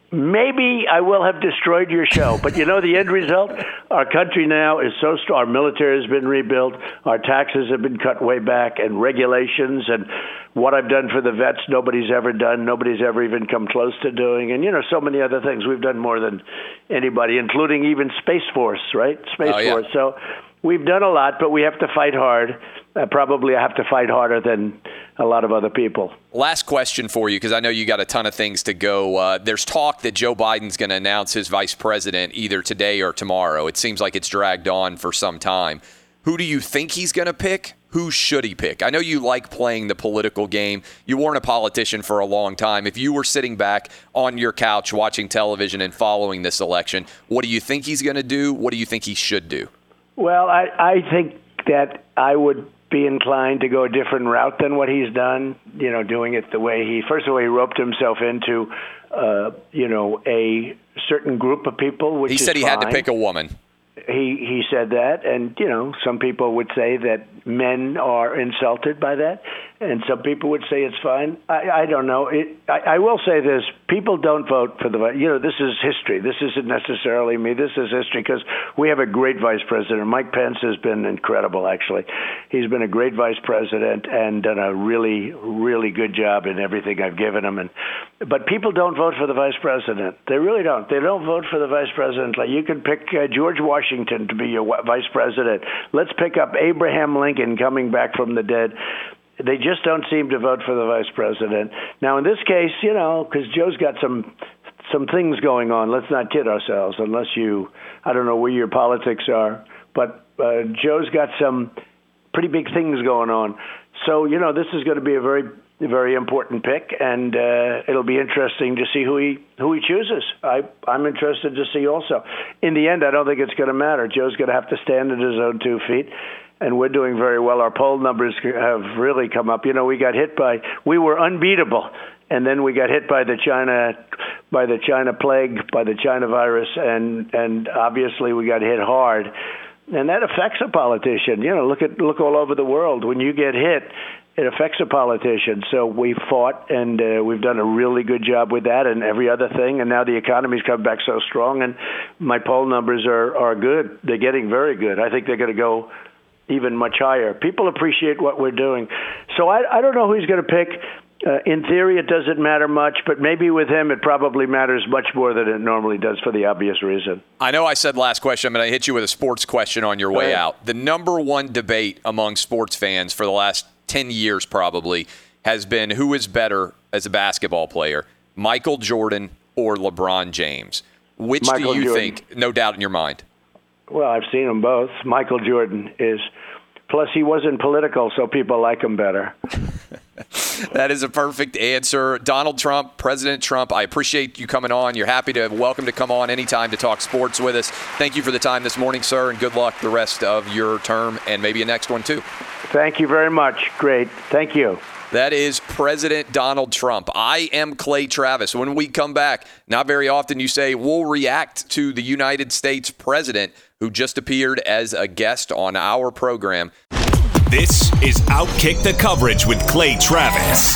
Maybe I will have destroyed your show, but you know the end result? Our country now is so strong. Our military has been rebuilt. Our taxes have been cut way back, and regulations, and what I've done for the vets, nobody's ever done. Nobody's ever even come close to doing. And, you know, so many other things. We've done more than anybody, including even Space Force, right? Space oh, yeah. Force. So we've done a lot, but we have to fight hard. Uh, probably I have to fight harder than a lot of other people. Last question for you, because I know you got a ton of things to go. Uh, there's talk that Joe Biden's going to announce his vice president either today or tomorrow. It seems like it's dragged on for some time. Who do you think he's going to pick? Who should he pick? I know you like playing the political game. You weren't a politician for a long time. If you were sitting back on your couch watching television and following this election, what do you think he's going to do? What do you think he should do? Well, I, I think that I would be inclined to go a different route than what he's done, you know, doing it the way he, first of all, he roped himself into, uh, you know, a certain group of people, which He said is he fine. had to pick a woman. He he said that, and, you know, some people would say that men are insulted by that, and some people would say it's fine. I, I don't know. It, I, I will say this. People don't vote for the, you know, this is history. This isn't necessarily me. This is history because we have a great vice president. Mike Pence has been incredible, actually. He's been a great vice president and done a really, really good job in everything I've given him. And But people don't vote for the vice president. They really don't. They don't vote for the vice president. Like, you can pick uh, George Washington to be your vice president. Let's pick up Abraham Lincoln coming back from the dead. They just don't seem to vote for the vice president. Now, in this case, you know, because Joe's got some some things going on. Let's not kid ourselves, unless you, I don't know where your politics are, but uh, Joe's got some pretty big things going on. So, you know, this is going to be a very, very important pick, and uh, it'll be interesting to see who he who he chooses. I, I'm interested to see also. In the end, I don't think it's going to matter. Joe's going to have to stand on his own two feet. And we're doing very well. Our poll numbers have really come up. You know, we got hit by, we were unbeatable, and then we got hit by the China, by the China plague, by the China virus, and and obviously we got hit hard, and that affects a politician. You know, look at look all over the world. When you get hit, it affects a politician. So we fought, and uh, we've done a really good job with that, and every other thing. And now the economy's come back so strong, and my poll numbers are are good. They're getting very good. I think they're going to go. even much higher. People appreciate what we're doing. So I, I don't know who he's going to pick. Uh, in theory, it doesn't matter much, but maybe with him it probably matters much more than it normally does for the obvious reason. I know I said last question, I'm going to hit you with a sports question on your Go way ahead. out. The number one debate among sports fans for the last ten years probably has been who is better as a basketball player, Michael Jordan or LeBron James. Which Michael do you Jordan. think, no doubt in your mind? Well, I've seen them both. Michael Jordan is, plus he wasn't political, so people like him better. That is a perfect answer. Donald Trump, President Trump, I appreciate you coming on. You're happy to, welcome to come on anytime to talk sports with us. Thank you for the time this morning, sir, and good luck the rest of your term and maybe a next one too. Thank you very much. Great. Thank you. That is President Donald Trump. I am Clay Travis. When we come back, not very often you say we'll react to the United States president who just appeared as a guest on our program. This is Outkick the Coverage with Clay Travis.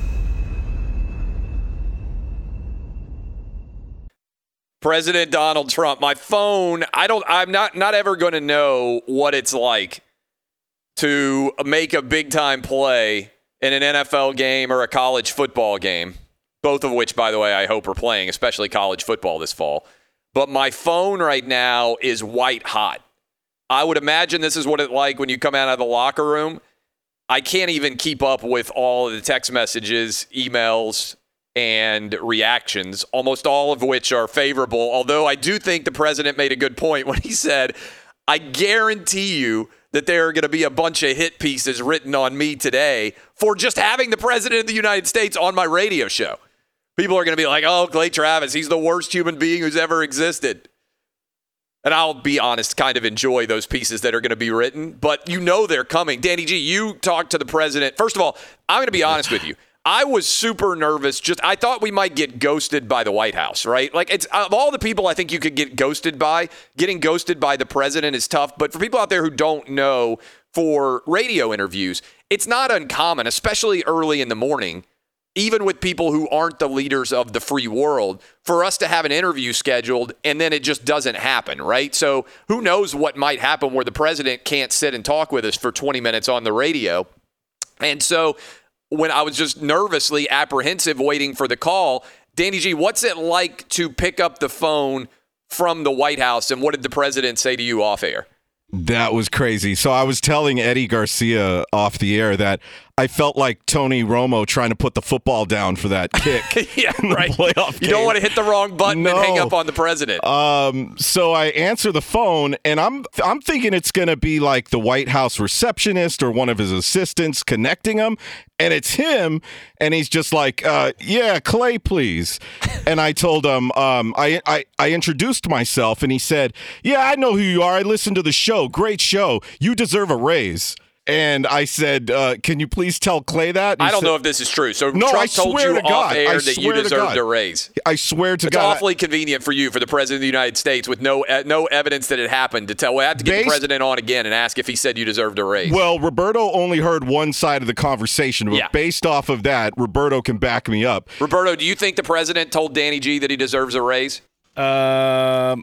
President Donald Trump. My phone, I don't I'm not not ever going to know what it's like to make a big time play in an N F L game or a college football game. Both of which, by the way, I hope are playing, especially college football this fall. But my phone right now is white hot. I would imagine this is what it's like when you come out of the locker room. I can't even keep up with all of the text messages, emails, and reactions, almost all of which are favorable. Although I do think the president made a good point when he said, I guarantee you that there are going to be a bunch of hit pieces written on me today for just having the president of the United States on my radio show. People are going to be like, oh, Clay Travis, he's the worst human being who's ever existed. And I'll be honest, kind of enjoy those pieces that are going to be written, but you know they're coming. Danny G, you talked to the president. First of all, I'm going to be honest with you. I was super nervous. Just I thought we might get ghosted by the White House, right? Like, it's of all the people I think you could get ghosted by, getting ghosted by the president is tough. But for people out there who don't know, for radio interviews, it's not uncommon, especially early in the morning, even with people who aren't the leaders of the free world, for us to have an interview scheduled and then it just doesn't happen, right? So who knows what might happen where the president can't sit and talk with us for twenty minutes on the radio. And so when I was just nervously apprehensive waiting for the call, Danny G, what's it like to pick up the phone from the White House, and what did the president say to you off air? That was crazy. So I was telling Eddie Garcia off the air that I felt like Tony Romo trying to put the football down for that kick. Yeah, right. Playoff You game. don't want to hit the wrong button No. and hang up on the president. Um, so I answer the phone, and I'm I'm thinking it's going to be like the White House receptionist or one of his assistants connecting him, and it's him, and he's just like, uh, "Yeah, Clay, please." And I told him, um, I, I I introduced myself, and he said, "Yeah, I know who you are. I listened to the show. Great show. You deserve a raise." And I said, uh, can you please tell Clay that? And he I don't said, know if this is true. So No, Trump I told swear you to off God. I air that you swear to deserved God. a raise. I swear to It's God. awfully convenient for you, for the president of the United States, with no uh, no evidence that it happened, to tell. Well, I have to get Based- the president on again and ask if he said you deserved a raise. Well, Roberto only heard one side of the conversation, but Yeah. based off of that, Roberto can back me up. Roberto, do you think the president told Danny G that he deserves a raise? Um,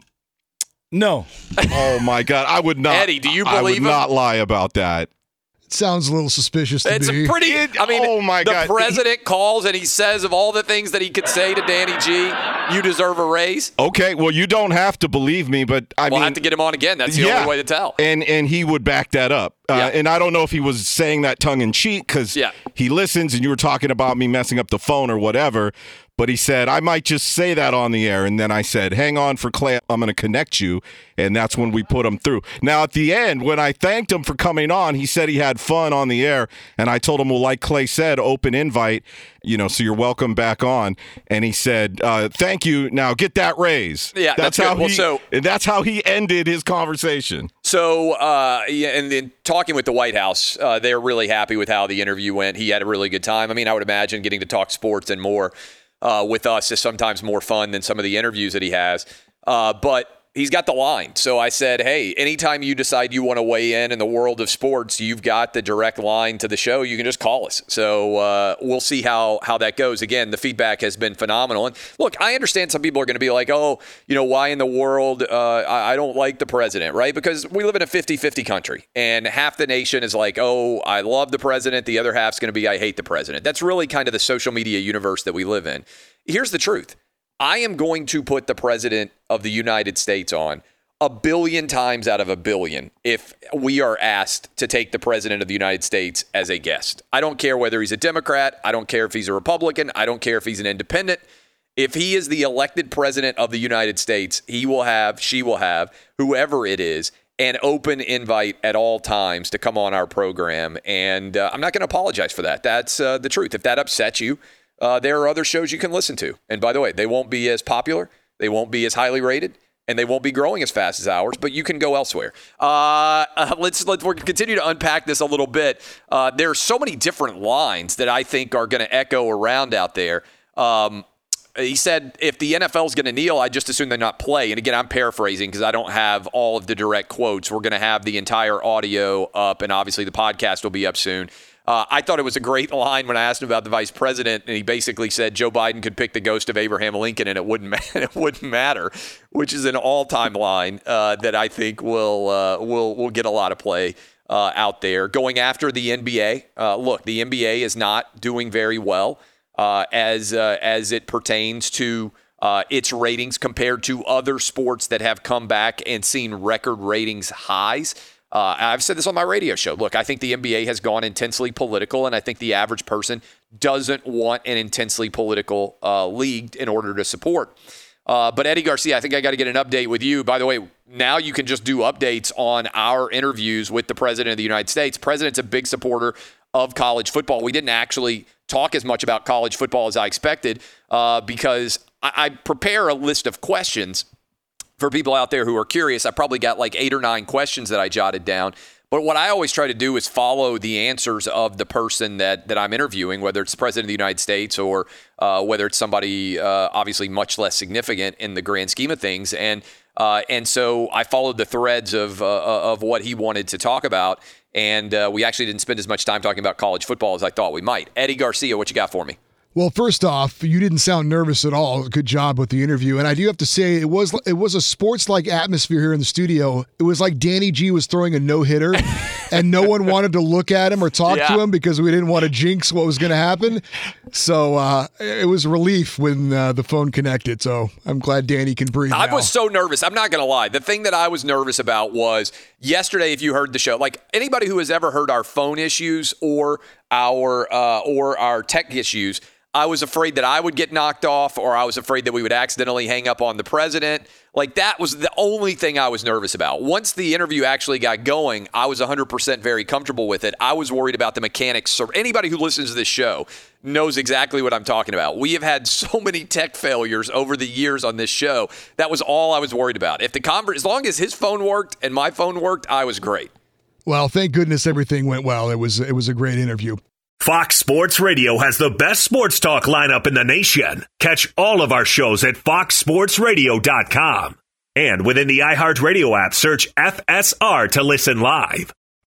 no. Oh my God, I would not. Eddie, do you I would believe him? not lie about that. It sounds a little suspicious to It's me. a pretty. I mean, oh my the God. president calls and he says of all the things that he could say to Danny G, you deserve a raise. Okay, well, you don't have to believe me, but I We'll mean, have to get him on again. That's the yeah. only way to tell. And and he would back that up. Uh, Yeah. And I don't know if he was saying that tongue in cheek because Yeah. he listens and you were talking about me messing up the phone or whatever. But he said, I might just say that on the air. And then I said, hang on for Clay. I'm going to connect you. And that's when we put him through. Now, at the end, when I thanked him for coming on, he said he had fun on the air. And I told him, well, like Clay said, open invite, you know, so you're welcome back on. And he said, uh, thank you. Now get that raise. Yeah, that's how good. Well, he, so- and that's how he ended his conversation. So, uh, yeah, and then talking with the White House, uh, they're really happy with how the interview went. He had a really good time. I mean, I would imagine getting to talk sports and more uh, with us is sometimes more fun than some of the interviews that he has. Uh, but he's got the line. So I said, hey, anytime you decide you want to weigh in in the world of sports, you've got the direct line to the show. You can just call us. So uh, we'll see how how that goes. Again, the feedback has been phenomenal. And look, I understand some people are going to be like, oh, you know, why in the world uh, I, I don't like the president, right? Because we live in a fifty-fifty country, and half the nation is like, oh, I love the president. The other half's going to be, I hate the president. That's really kind of the social media universe that we live in. Here's the truth. I am going to put the president of the United States on a billion times out of a billion if we are asked to take the president of the United States as a guest. I don't care whether he's a Democrat. I don't care if he's a Republican. I don't care if he's an independent. If he is the elected president of the United States, he will have, she will have, whoever it is, an open invite at all times to come on our program. And uh, I'm not going to apologize for that. That's uh, the truth. If that upsets you, Uh, there are other shows you can listen to. And by the way, they won't be as popular, they won't be as highly rated, and they won't be growing as fast as ours, but you can go elsewhere. Uh, uh, let's let's we're continue to unpack this a little bit. Uh, there are so many different lines that I think are going to echo around out there. Um, he said, if the N F L is going to kneel, I just assume they not play. And again, I'm paraphrasing because I don't have all of the direct quotes. We're going to have the entire audio up, and obviously the podcast will be up soon. Uh, I thought it was a great line when I asked him about the vice president, and he basically said Joe Biden could pick the ghost of Abraham Lincoln, and it wouldn't ma- it wouldn't matter, which is an all-time line uh, that I think will uh, will will get a lot of play uh, out there. Going after the N B A, uh, look, the N B A is not doing very well uh, as uh, as it pertains to uh, its ratings compared to other sports that have come back and seen record ratings highs. Uh, I've said this on my radio show. Look, I think the N B A has gone intensely political, and I think the average person doesn't want an intensely political uh, league in order to support. Uh, but Eddie Garcia, I think I got to get an update with you. By the way, now you can just do updates on our interviews with the President of the United States. The President's a big supporter of college football. We didn't actually talk as much about college football as I expected uh, because I, I prepare a list of questions for people out there who are curious. I probably got like eight or nine questions that I jotted down. But what I always try to do is follow the answers of the person that, that I'm interviewing, whether it's the President of the United States or uh, whether it's somebody uh, obviously much less significant in the grand scheme of things. And uh, and so I followed the threads of uh, of what he wanted to talk about. And uh, we actually didn't spend as much time talking about college football as I thought we might. Eddie Garcia, what you got for me? Well, first off, you didn't sound nervous at all. Good job with the interview. And I do have to say, it was it was a sports-like atmosphere here in the studio. It was like Danny G was throwing a no-hitter, and no one wanted to look at him or talk yeah. to him because we didn't want to jinx what was going to happen. So uh, it was relief when uh, the phone connected. So I'm glad Danny can breathe I now. was so nervous. I'm not going to lie. The thing that I was nervous about was yesterday, if you heard the show, like anybody who has ever heard our phone issues or our uh, or our tech issues, I was afraid that I would get knocked off, or I was afraid that we would accidentally hang up on the president. Like, that was the only thing I was nervous about. Once the interview actually got going, I was one hundred percent very comfortable with it. I was worried about the mechanics. So anybody who listens to this show knows exactly what I'm talking about. We have had so many tech failures over the years on this show. That was all I was worried about. If the conver- as long as his phone worked and my phone worked, I was great. Well, thank goodness everything went well. It was it was a great interview. Fox Sports Radio has the best sports talk lineup in the nation. Catch all of our shows at fox sports radio dot com. And within the iHeartRadio app, search F S R to listen live.